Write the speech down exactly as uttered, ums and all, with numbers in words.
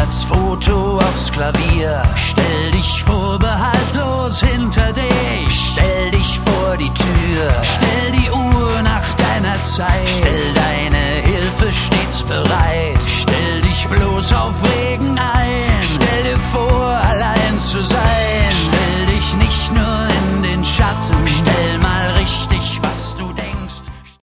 das Foto aufs Klavier. Stell dich vorbehaltlos hinter dich, stell dich vor die Tür, stell die Uhr nach deiner Zeit, stell